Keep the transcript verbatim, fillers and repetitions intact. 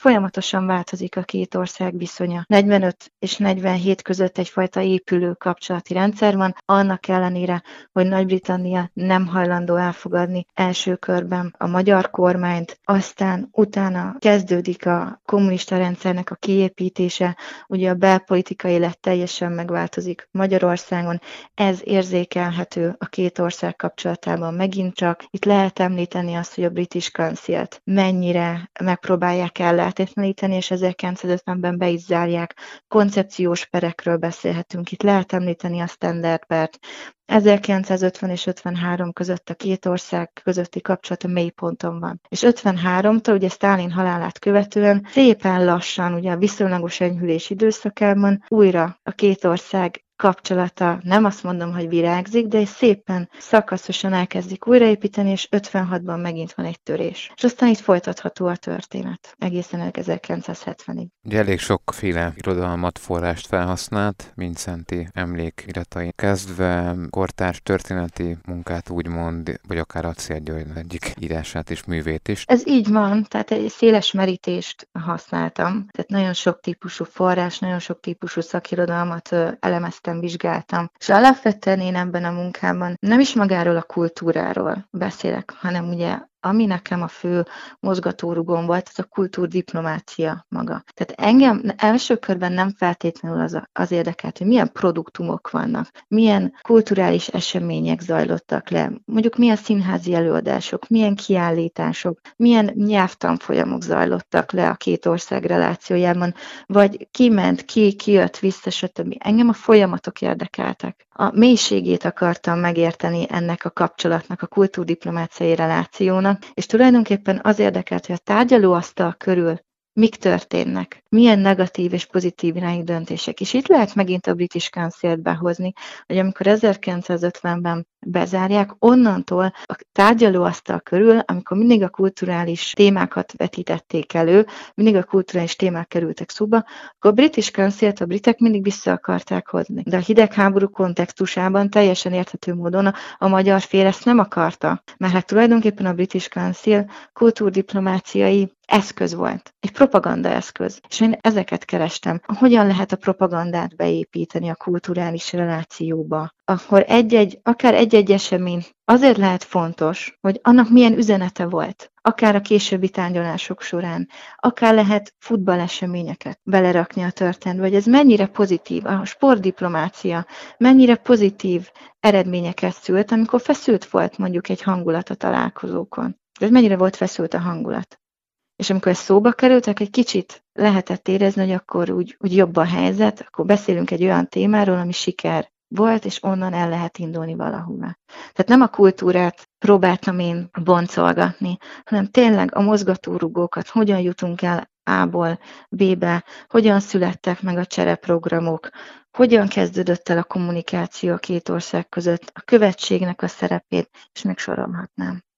folyamatosan változik a két ország viszonya. negyvenöt és negyvenhét között egyfajta épülő kapcsolati rendszer van, annak ellenére, hogy Nagy-Britannia nem hajlandó elfogadni első körben a magyar kormányt, aztán utána kezdődik a kommunista rendszernek a kiépítése, ugye a belpolitikai élet teljesen megváltozik Magyarországon, ez érzékelhető a két ország kapcsolatában megint csak. Itt lehet említeni azt, hogy a British Council-t mennyire megpróbálják ellehetetleníteni, és ezerkilencszázötvenben be is zárják. Koncepciós perekről beszélhetünk. Itt lehet említeni a Standard pert. ezerkilencszázötven és ötvenhárom között a két ország közötti kapcsolat a mélyponton van. És ötvenháromtól, ugye Sztálin halálát követően szépen lassan, ugye a viszonylagos enyhülés időszakában újra a két ország kapcsolata, nem azt mondom, hogy virágzik, de szépen szakaszosan elkezdik újraépíteni, és ötvenhatban megint van egy törés. És aztán itt folytatható a történet, egészen ezerkilencszázhetvenig. Ugye elég sokféle irodalmat, forrást felhasznált, Mindszenty emlékiratai kezdve kortárs történeti munkát úgymond, vagy akár Acél György egyik írását és művét is. Ez így van, tehát egy széles merítést használtam, tehát nagyon sok típusú forrás, nagyon sok típusú szakirodalmat elemeztem, vizsgáltam. És alapvetően én ebben a munkában nem is magáról a kultúráról beszélek, hanem ugye ami nekem a fő mozgatórugóm volt, az a kultúrdiplomácia maga. Tehát engem első körben nem feltétlenül az, a, az érdekelt, hogy milyen produktumok vannak, milyen kulturális események zajlottak le, mondjuk milyen színházi előadások, milyen kiállítások, milyen nyelvtanfolyamok zajlottak le a két ország relációjában, vagy ki ment, ki, ki jött vissza, stb. Engem a folyamatok érdekeltek. A mélységét akartam megérteni ennek a kapcsolatnak, a kultúrdiplomáciai relációnak, és tulajdonképpen az érdekelt, hogy a tárgyalóasztal körül mik történnek, milyen negatív és pozitív irányú döntések. És itt lehet megint a British Council-t behozni, hogy amikor ezerkilencszázötvenben bezárják, onnantól a tárgyalóasztal körül, amikor mindig a kulturális témákat vetítették elő, mindig a kulturális témák kerültek szóba, akkor a British Council-t a britek mindig vissza akarták hozni. De a hidegháború kontextusában teljesen érthető módon a, a magyar fél ezt nem akarta, mert hát tulajdonképpen a British Council kultúrdiplomáciai eszköz volt, egy propaganda eszköz. És én ezeket kerestem. Hogyan lehet a propagandát beépíteni a kulturális relációba? Akkor egy-egy, akár egy-egy esemény azért lehet fontos, hogy annak milyen üzenete volt, akár a későbbi tárgyalások során, akár lehet futballeseményeket belerakni a történetbe, hogy ez mennyire pozitív, a sportdiplomácia mennyire pozitív eredményeket szült, amikor feszült volt mondjuk egy hangulat a találkozókon. Ez mennyire volt feszült a hangulat. És amikor ez szóba kerültek, egy kicsit lehetett érezni, hogy akkor úgy, úgy jobb a helyzet, akkor beszélünk egy olyan témáról, ami siker volt, és onnan el lehet indulni valahová. Tehát nem a kultúrát próbáltam én boncolgatni, hanem tényleg a mozgatórugókat, hogyan jutunk el A-ból B-be, hogyan születtek meg a csereprogramok, hogyan kezdődött el a kommunikáció a két ország között, a követségnek a szerepét, és még sorolhatnám.